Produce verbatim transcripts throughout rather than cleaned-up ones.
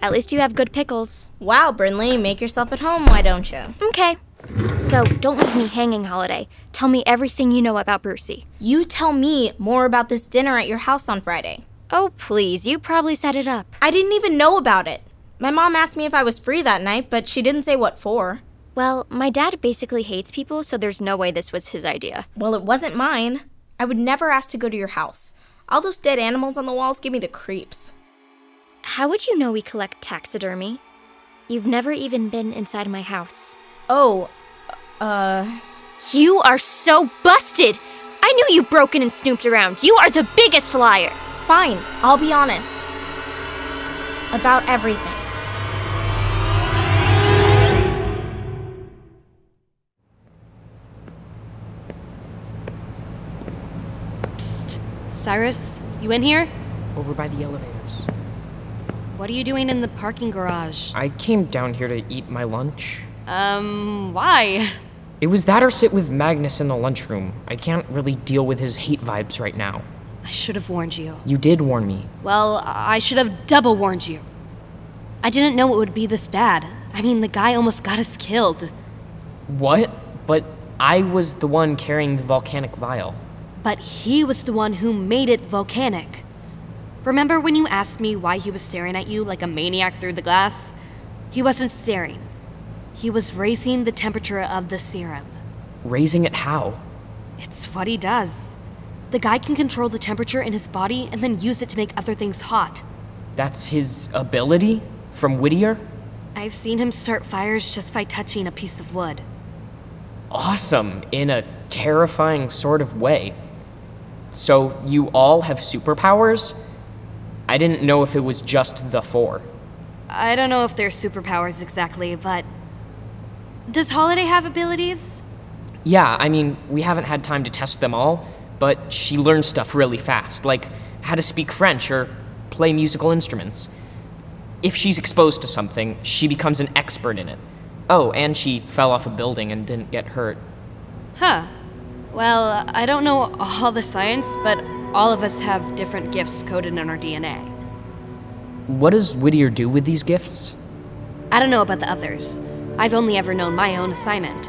At least you have good pickles. Wow, Brinley, make yourself at home, why don't you? Okay. So, don't leave me hanging, Holiday. Tell me everything you know about Brucey. You tell me more about this dinner at your house on Friday. Oh, please, you probably set it up. I didn't even know about it. My mom asked me if I was free that night, but she didn't say what for. Well, my dad basically hates people, so there's no way this was his idea. Well, it wasn't mine. I would never ask to go to your house. All those dead animals on the walls give me the creeps. How would you know we collect taxidermy? You've never even been inside my house. Oh, uh... You are so busted! I knew you broke in and snooped around. You are the biggest liar! Fine, I'll be honest. About everything. Psst. Cyrus, you in here? Over by the elevators. What are you doing in the parking garage? I came down here to eat my lunch. Um, why? It was that or sit with Magnus in the lunchroom. I can't really deal with his hate vibes right now. I should have warned you. You did warn me. Well, I should have double warned you. I didn't know it would be this bad. I mean, the guy almost got us killed. What? But I was the one carrying the volcanic vial. But he was the one who made it volcanic. Remember when you asked me why he was staring at you like a maniac through the glass? He wasn't staring. He was raising the temperature of the serum. Raising it how? It's what he does. The guy can control the temperature in his body and then use it to make other things hot. That's his ability? From Whittier? I've seen him start fires just by touching a piece of wood. Awesome, in a terrifying sort of way. So you all have superpowers? I didn't know if it was just the four. I don't know if they're superpowers exactly, but... Does Holiday have abilities? Yeah, I mean, we haven't had time to test them all, but she learns stuff really fast, like how to speak French or play musical instruments. If she's exposed to something, she becomes an expert in it. Oh, and she fell off a building and didn't get hurt. Huh. Well, I don't know all the science, but all of us have different gifts coded in our D N A. What does Whittier do with these gifts? I don't know about the others. I've only ever known my own assignment.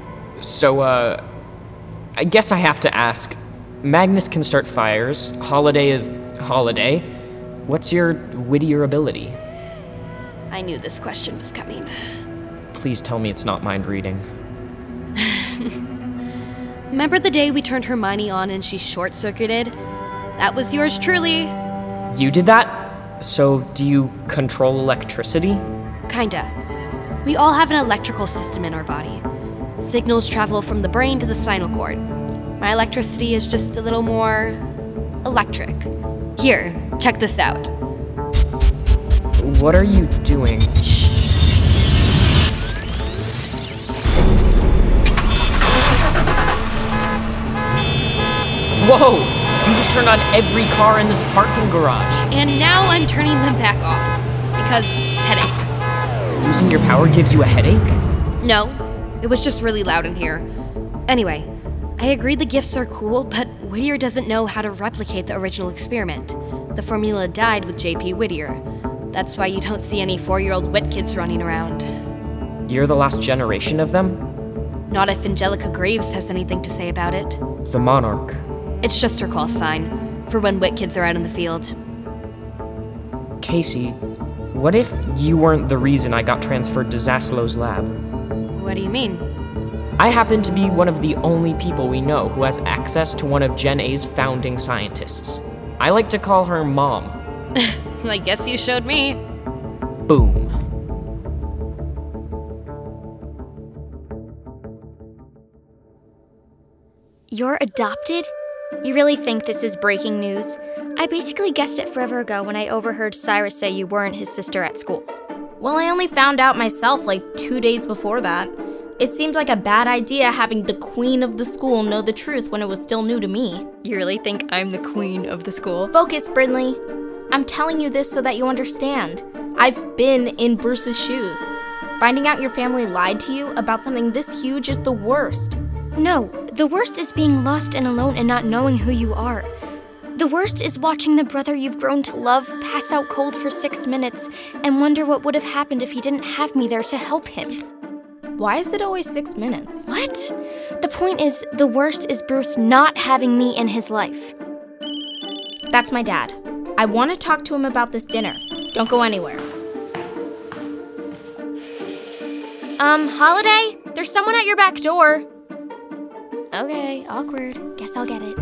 So, uh, I guess I have to ask. Magnus can start fires, Holiday is Holiday. What's your Whittier ability? I knew this question was coming. Please tell me it's not mind reading. Remember the day we turned Hermione on and she short-circuited? That was yours truly. You did that? So, do you control electricity? Kinda. We all have an electrical system in our body. Signals travel from the brain to the spinal cord. My electricity is just a little more... electric. Here, check this out. What are you doing? Shh. Whoa! You just turned on every car in this parking garage. And now I'm turning them back off. Because headache. Losing your power gives you a headache? No, it was just really loud in here. Anyway, I agree the gifts are cool, but Whittier doesn't know how to replicate the original experiment. The formula died with J P Whittier. That's why you don't see any four-year-old wit kids running around. You're the last generation of them? Not if Angelica Graves has anything to say about it. The Monarch. It's just her call sign, for when wit kids are out in the field. Casey, what if you weren't the reason I got transferred to Zaslow's lab? What do you mean? I happen to be one of the only people we know who has access to one of Gen A's founding scientists. I like to call her Mom. I guess you showed me. Boom. You're adopted? You really think this is breaking news? I basically guessed it forever ago when I overheard Cyrus say you weren't his sister at school. Well, I only found out myself like two days before that. It seemed like a bad idea having the queen of the school know the truth when it was still new to me. You really think I'm the queen of the school? Focus, Brinley. I'm telling you this so that you understand. I've been in Bruce's shoes. Finding out your family lied to you about something this huge is the worst. No, the worst is being lost and alone and not knowing who you are. The worst is watching the brother you've grown to love pass out cold for six minutes and wonder what would have happened if he didn't have me there to help him. Why is it always six minutes? What? The point is, the worst is Bruce not having me in his life. That's my dad. I want to talk to him about this dinner. Don't go anywhere. Um, Holiday? There's someone at your back door. Okay, awkward. Guess I'll get it.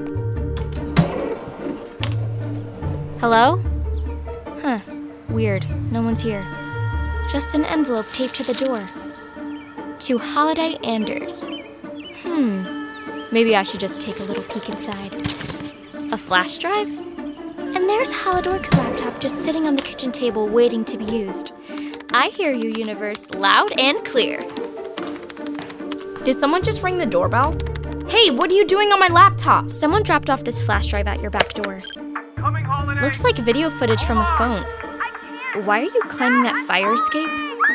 Hello? Huh, weird. No one's here. Just an envelope taped to the door. To Holiday Anders. Hmm, maybe I should just take a little peek inside. A flash drive? And there's Holodork's laptop just sitting on the kitchen table waiting to be used. I hear you, universe, loud and clear. Did someone just ring the doorbell? Hey, what are you doing on my laptop? Someone dropped off this flash drive at your back door. Coming, Holiday. Looks like video footage from a phone. Why are you climbing that fire escape?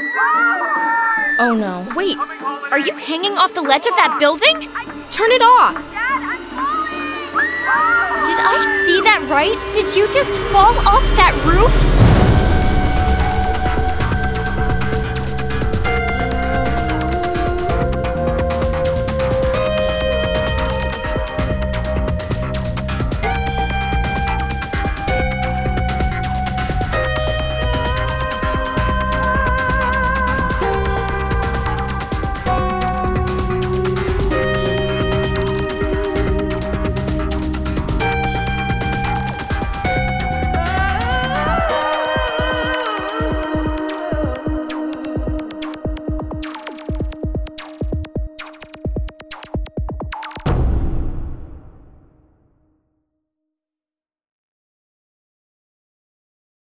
Oh no. Wait, are you hanging off the ledge of that building? Turn it off! Did I see that right? Did you just fall off that roof?